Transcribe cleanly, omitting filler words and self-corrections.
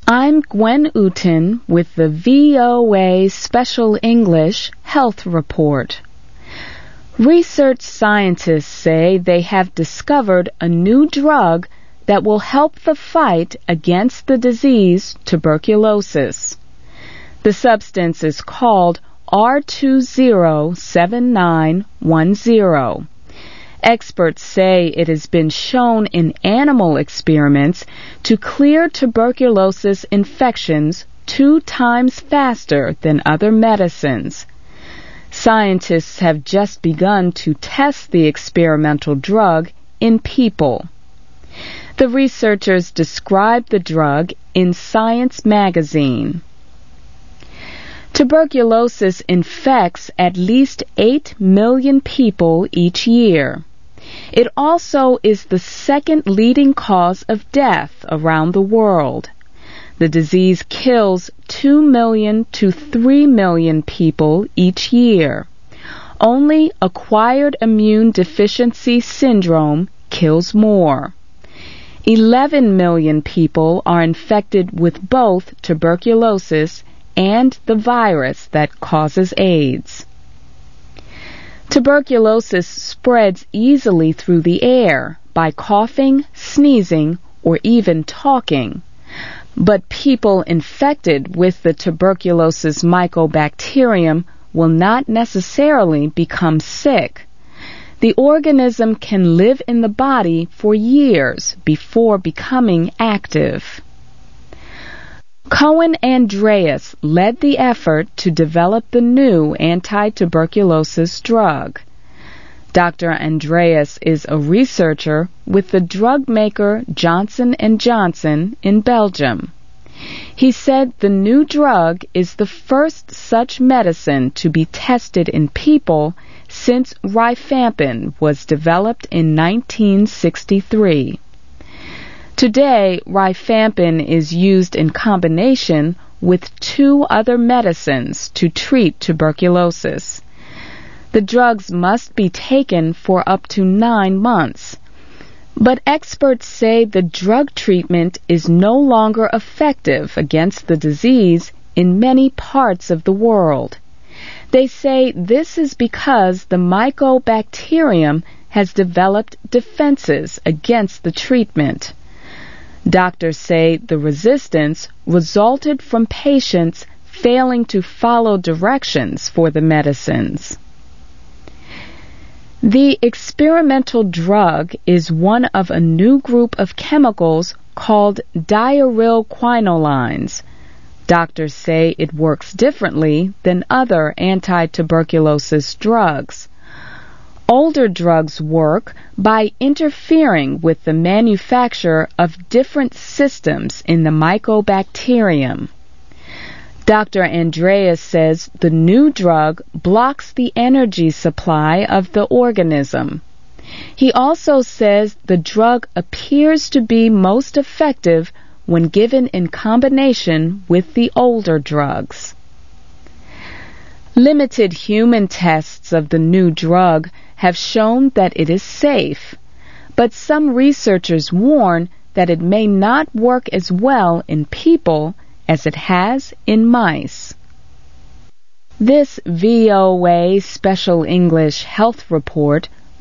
I'm Gwen Uten with the VOA Special English Health Report. Research scientists say they have discovered a new drug that will help the fight against the disease tuberculosis. The substance is called R207910. Experts say it has been shown in animal experiments to clear tuberculosis infections 2 times faster than other medicines. Scientists have just begun to test the experimental drug in people. The researchers described the drug in Science magazine. Tuberculosis infects at least 8 million people each year. It also is the second leading cause of death around the world. The disease kills 2 million to 3 million people each year. Only acquired immune deficiency syndrome kills more. 11 million people are infected with both tuberculosis and the virus that causes AIDS. Tuberculosis spreads easily through the air by coughing, sneezing, or even talking. But people infected with the tuberculosis mycobacterium will not necessarily become sick. The organism can live in the body for years before becoming active. Cohen Andreas led the effort to develop the new anti-tuberculosis drug. Dr. Andreas is a researcher with the drug maker Johnson & Johnson in Belgium. He said the new drug is the first such medicine to be tested in people since rifampin was developed in 1963. Today, rifampin is used in combination with 2 other medicines to treat tuberculosis. The drugs must be taken for up to 9 months. But experts say the drug treatment is no longer effective against the disease in many parts of the world. They say this is because the mycobacterium has developed defenses against the treatment. Doctors say the resistance resulted from patients failing to follow directions for the medicines. The experimental drug is one of a new group of chemicals called diaryl quinolines. Doctors say it works differently than other anti-tuberculosis drugs. Older drugs work by interfering with the manufacture of different systems in the mycobacterium. Dr. Andreas says the new drug blocks the energy supply of the organism. He also says the drug appears to be most effective when given in combination with the older drugs. Limited human tests of the new drug have shown that it is safe, but some researchers warn that it may not work as well in people as it has in mice. This VOA Special English Health Report